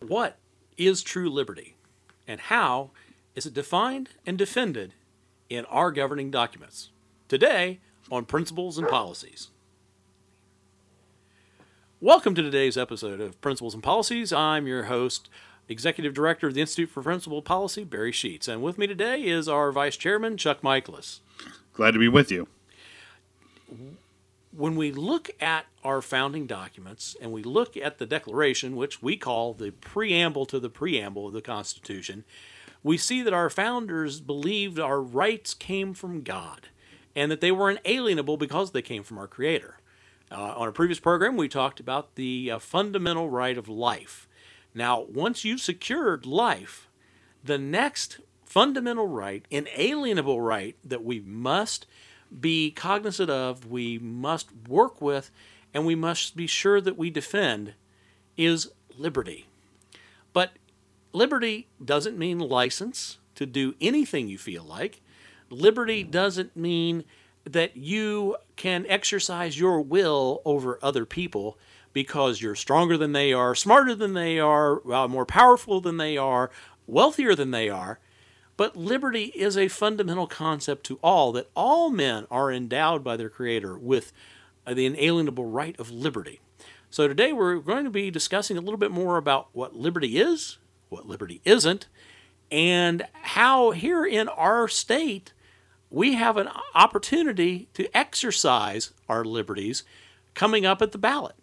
What is true liberty, and how is it defined and defended in our governing documents? Today on Principles and Policies. Welcome to today's episode of Principles and Policies. I'm your host, Executive Director of the Institute for Principal Policy, Barry Sheets. And with me today is our Vice Chairman, Chuck Michaelis. Glad to be with you. When we look at our founding documents and we look at the Declaration, which we call the preamble to the preamble of the Constitution, we see that our founders believed our rights came from God and that they were inalienable because they came from our Creator. On a previous program, we talked about the fundamental right of life. Now, once you've secured life, the next fundamental right, inalienable right that we must be cognizant of, we must work with, and we must be sure that we defend is liberty. But liberty doesn't mean license to do anything you feel like. Liberty doesn't mean that you can exercise your will over other people because you're stronger than they are, smarter than they are, more powerful than they are, wealthier than they are. But liberty is a fundamental concept to all, that all men are endowed by their Creator with the inalienable right of liberty. So today we're going to be discussing a little bit more about what liberty is, what liberty isn't, and how here in our state we have an opportunity to exercise our liberties coming up at the ballot.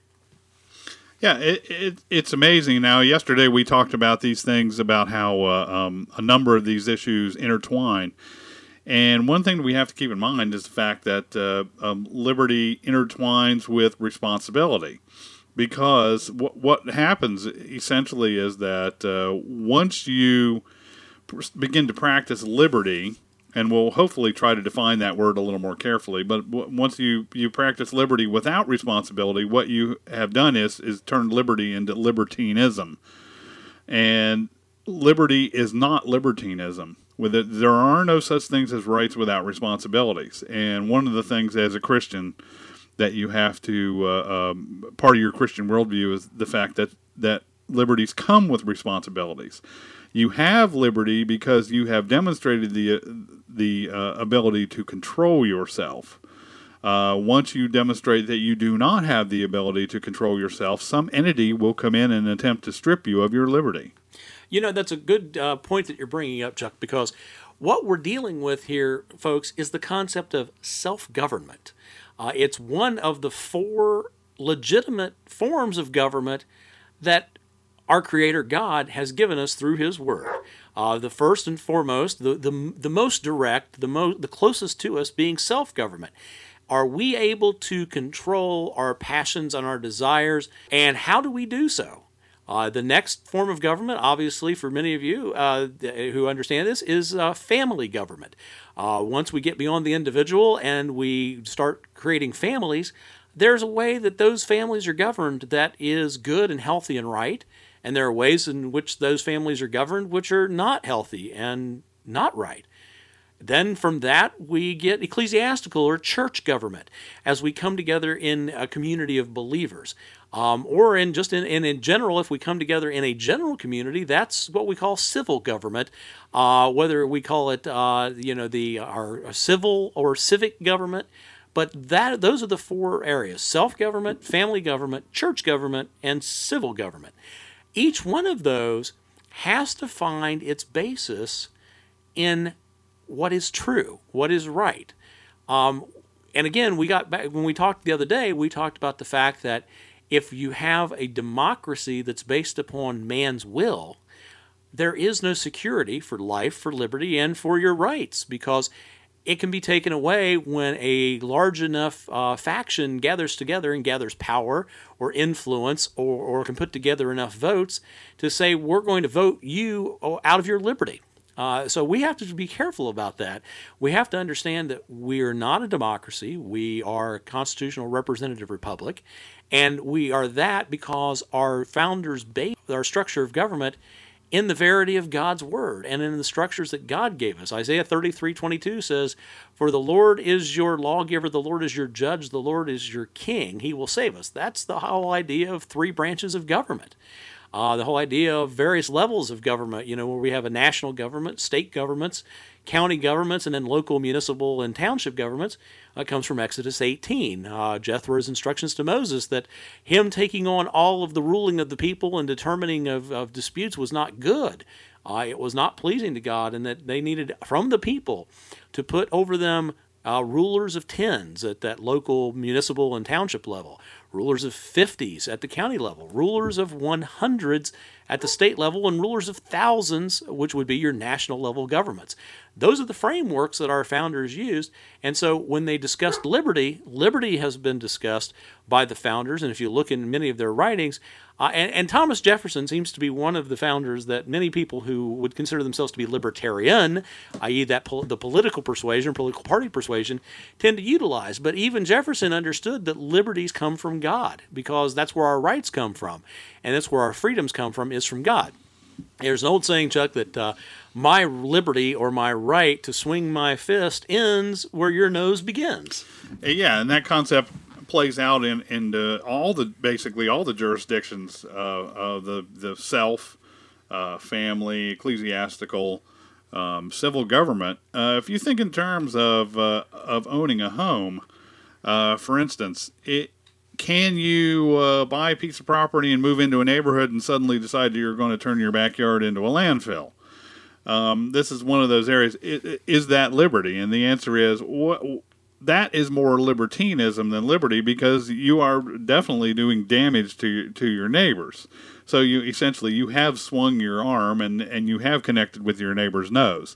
Yeah, it's amazing. Now, yesterday we talked about these things, about how a number of these issues intertwine. And one thing that we have to keep in mind is the fact that liberty intertwines with responsibility. Because what happens essentially is that once you begin to practice liberty, and we'll hopefully try to define that word a little more carefully. But once you practice liberty without responsibility, what you have done is turned liberty into libertinism. And liberty is not libertinism. There are no such things as rights without responsibilities. And one of the things as a Christian that you have to, part of your Christian worldview is the fact that liberties come with responsibilities. You have liberty because you have demonstrated the ability to control yourself. Once you demonstrate that you do not have the ability to control yourself, some entity will come in and attempt to strip you of your liberty. You know, that's a good point that you're bringing up, Chuck, because what we're dealing with here, folks, is the concept of self-government. It's one of the four legitimate forms of government that our Creator God has given us through His Word. The first and foremost, the most direct, the closest to us being self-government. Are we able to control our passions and our desires, and how do we do so? The next form of government, obviously, for many of you who understand this, is family government. Once we get beyond the individual and we start creating families, there's a way that those families are governed that is good and healthy and right. And there are ways in which those families are governed which are not healthy and not right. Then from that, we get ecclesiastical or church government as we come together in a community of believers. Or in general, if we come together in a general community, that's what we call civil government. Whether we call it, our civil or civic government. But those are the four areas: self-government, family government, church government, and civil government. Each one of those has to find its basis in what is true, what is right. And again, we got back when we talked the other day, we talked about the fact that if you have a democracy that's based upon man's will, there is no security for life, for liberty, and for your rights, because it can be taken away when a large enough faction gathers together and gathers power or influence or can put together enough votes to say, we're going to vote you out of your liberty. So we have to be careful about that. We have to understand that we are not a democracy. We are a constitutional representative republic. And we are that because our founders based our structure of government in the verity of God's word and in the structures that God gave us. Isaiah 33:22 says, "For the Lord is your lawgiver, the Lord is your judge, the Lord is your king. He will save us." That's the whole idea of three branches of government. The whole idea of various levels of government, where we have a national government, state governments, county governments, and then local, municipal, and township governments, comes from Exodus 18. Jethro's instructions to Moses that him taking on all of the ruling of the people and determining of disputes was not good. It was not pleasing to God, and that they needed from the people to put over them rulers of tens at that local, municipal, and township level, rulers of 50s at the county level, rulers of 100s at the state level, and rulers of thousands, which would be your national level governments. Those are the frameworks that our founders used. And so when they discussed liberty, liberty has been discussed by the founders. And if you look in many of their writings, and Thomas Jefferson seems to be one of the founders that many people who would consider themselves to be libertarian, i.e. the political persuasion, political party persuasion, tend to utilize. But even Jefferson understood that liberties come from God, because that's where our rights come from. And that's where our freedoms come from, is from God. There's an old saying, Chuck, that my liberty or my right to swing my fist ends where your nose begins. Yeah, and that concept plays out in basically all the jurisdictions of the self, family, ecclesiastical, civil government. If you think in terms of owning a home, for instance, can you buy a piece of property and move into a neighborhood and suddenly decide that you're going to turn your backyard into a landfill? This is one of those areas. Is that liberty? And the answer is, that is more libertinism than liberty, because you are definitely doing damage to your neighbors. So you have swung your arm and you have connected with your neighbor's nose.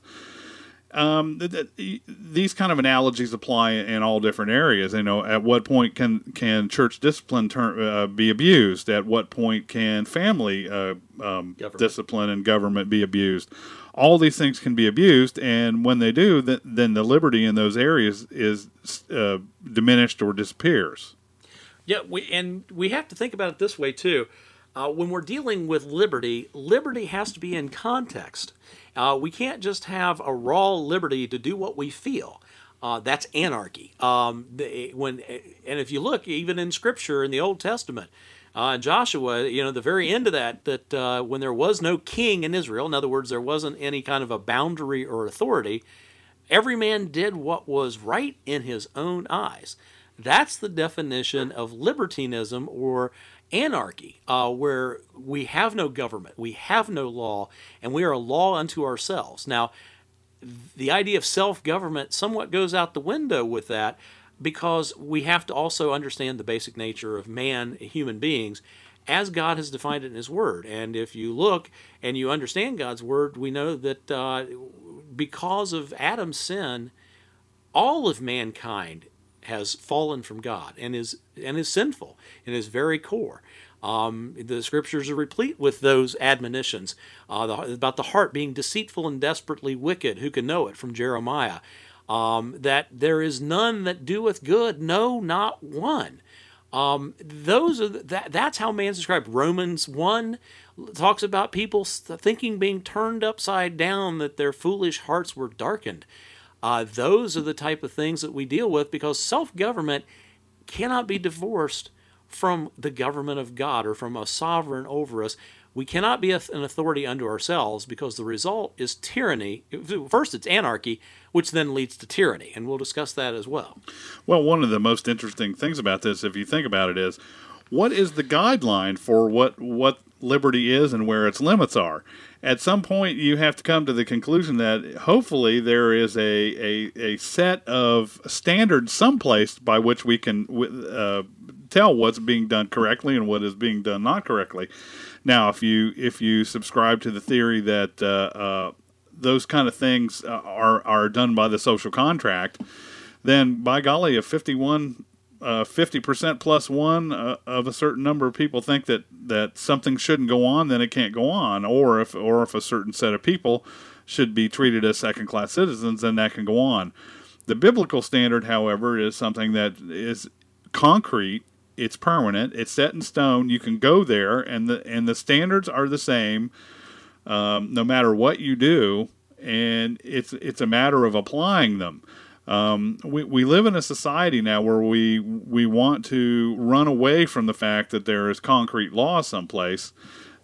These kind of analogies apply in all different areas. At what point can church discipline be abused? At what point can family discipline and government be abused? All these things can be abused, and when they do, then the liberty in those areas is diminished or disappears. Yeah, we have to think about it this way too. When we're dealing with liberty, liberty has to be in context. We can't just have a raw liberty to do what we feel. That's anarchy. And if you look, even in Scripture in the Old Testament, Joshua, the very end of that when there was no king in Israel, in other words, there wasn't any kind of a boundary or authority, every man did what was right in his own eyes. That's the definition of libertinism or anarchy, where we have no government, we have no law, and we are a law unto ourselves. Now, the idea of self-government somewhat goes out the window with that, because we have to also understand the basic nature of man, human beings, as God has defined it in His Word. And if you look and you understand God's Word, we know that because of Adam's sin, all of mankind has fallen from God and is sinful in his very core. The Scriptures are replete with those admonitions about the heart being deceitful and desperately wicked. Who can know it? From Jeremiah. That there is none that doeth good, no, not one. That's how man's described. Romans 1 talks about people thinking being turned upside down, that their foolish hearts were darkened. Those are the type of things that we deal with, because self-government cannot be divorced from the government of God or from a sovereign over us. We cannot be an authority unto ourselves, because the result is tyranny. First, it's anarchy, which then leads to tyranny, and we'll discuss that as well. Well, one of the most interesting things about this, if you think about it, is what is the guideline for what liberty is and where its limits are? At some point, you have to come to the conclusion that hopefully there is a set of standards someplace by which we can tell what's being done correctly and what is being done not correctly. Now, if you subscribe to the theory that those kind of things are done by the social contract, then by golly, if 50% plus one of a certain number of people think that something shouldn't go on, then it can't go on. Or if a certain set of people should be treated as second-class citizens, then that can go on. The biblical standard, however, is something that is concrete. It's permanent. It's set in stone. You can go there, and the standards are the same no matter what you do, and it's a matter of applying them. We live in a society now where we want to run away from the fact that there is concrete law someplace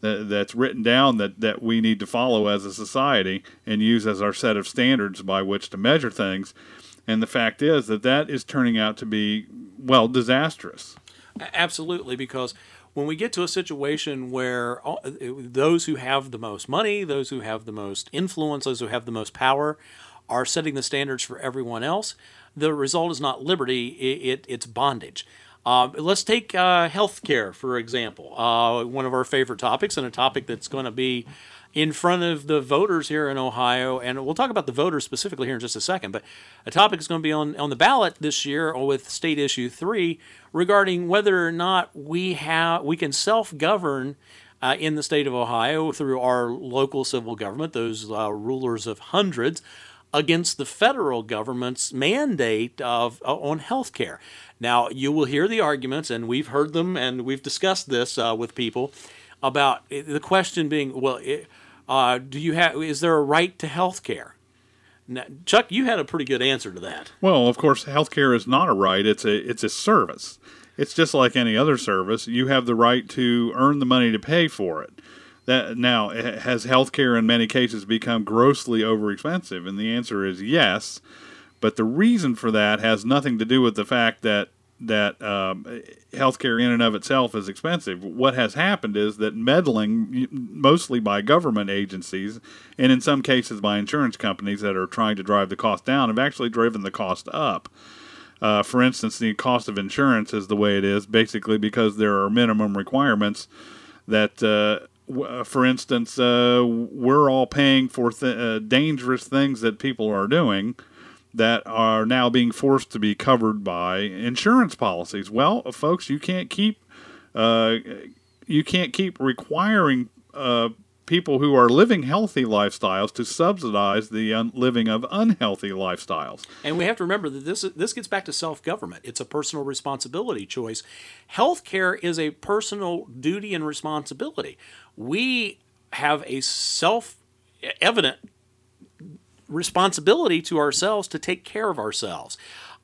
that's written down that we need to follow as a society and use as our set of standards by which to measure things. And the fact is that is turning out to be, well, disastrous. Absolutely, because when we get to a situation where those who have the most money, those who have the most influence, those who have the most power are setting the standards for everyone else, the result is not liberty, it's bondage. Let's take healthcare, for example, one of our favorite topics, and a topic that's going to be in front of the voters here in Ohio, and we'll talk about the voters specifically here in just a second, but a topic is going to be on the ballot this year with State Issue 3 regarding whether or not we can self-govern in the state of Ohio through our local civil government, those rulers of hundreds, against the federal government's mandate on health care. Now, you will hear the arguments, and we've heard them, and we've discussed this with people, about the question being, well, is there a right to health care? Now, Chuck, you had a pretty good answer to that. Well, of course, health care is not a right. It's a service. It's just like any other service. You have the right to earn the money to pay for it. Now, has health care in many cases become grossly overexpensive? And the answer is yes. But the reason for that has nothing to do with the fact that healthcare in and of itself is expensive. What has happened is that meddling, mostly by government agencies, and in some cases by insurance companies that are trying to drive the cost down, have actually driven the cost up. For instance, the cost of insurance is the way it is, basically because there are minimum requirements that, for instance, we're all paying for dangerous things that people are doing that are now being forced to be covered by insurance policies. Well, folks, you can't keep requiring people who are living healthy lifestyles to subsidize the living of unhealthy lifestyles. And we have to remember that this gets back to self-government. It's a personal responsibility choice. Healthcare is a personal duty and responsibility. We have a self-evident responsibility to ourselves to take care of ourselves.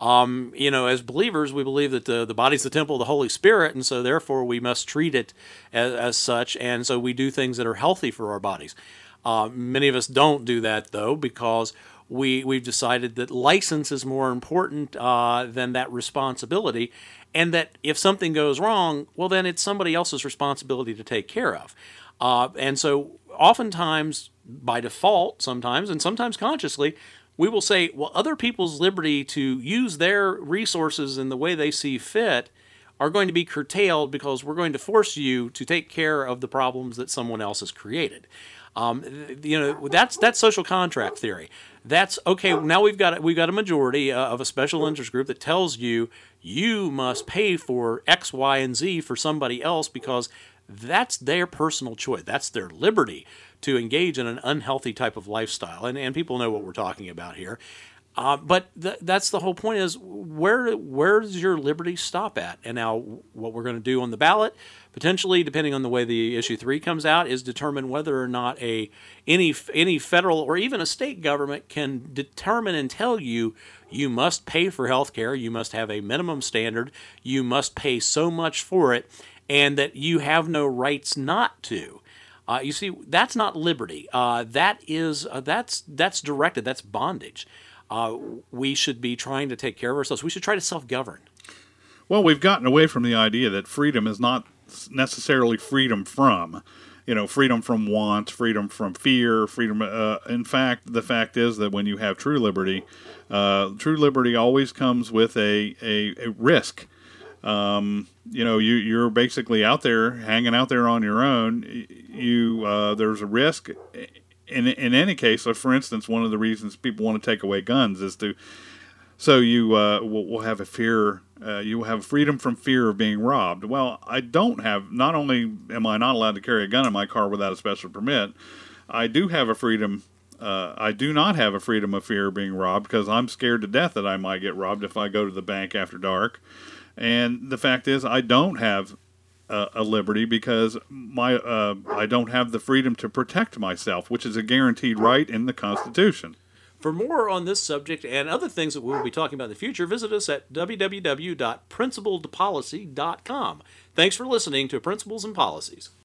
As believers, we believe that the body's the temple of the Holy Spirit, and so therefore we must treat it as such, and so we do things that are healthy for our bodies. Many of us don't do that, though, because we've decided that license is more important than that responsibility, and that if something goes wrong, well, then it's somebody else's responsibility to take care of. And so oftentimes, by default, sometimes, and sometimes consciously, we will say, well, other people's liberty to use their resources in the way they see fit are going to be curtailed because we're going to force you to take care of the problems that someone else has created. That's social contract theory. That's okay. Now we've got a majority of a special interest group that tells you must pay for X, Y, and Z for somebody else because that's their personal choice. That's their liberty to engage in an unhealthy type of lifestyle. And people know what we're talking about here. But that's the whole point is where does your liberty stop at? And now what we're going to do on the ballot, potentially, depending on the way the issue 3 comes out, is determine whether or not any federal or even a state government can determine and tell you must pay for health care, you must have a minimum standard, you must pay so much for it, and that you have no rights not to. You see, that's not liberty. That's directed. That's bondage. We should be trying to take care of ourselves. We should try to self-govern. Well, we've gotten away from the idea that freedom is not necessarily freedom from want, freedom from fear, freedom. In fact, the fact is that when you have true liberty always comes with a risk. You're basically out there, hanging out there on your own. There's a risk. In any case, so for instance, one of the reasons people want to take away guns is you will have a fear. You will have freedom from fear of being robbed. Well, not only am I not allowed to carry a gun in my car without a special permit, I do have a freedom. I do not have a freedom of fear of being robbed because I'm scared to death that I might get robbed if I go to the bank after dark. And the fact is, I don't have a liberty because I don't have the freedom to protect myself, which is a guaranteed right in the Constitution. For more on this subject and other things that we'll be talking about in the future, visit us at www.principledpolicy.com. Thanks for listening to Principles and Policies.